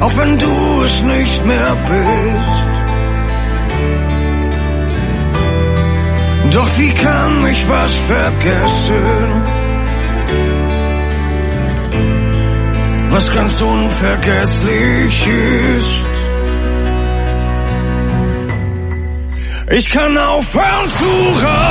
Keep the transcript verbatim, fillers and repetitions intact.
auch wenn du es nicht mehr bist. Doch wie kann ich was vergessen, was ganz unvergesslich ist? Ich kann aufhören zu rauchen,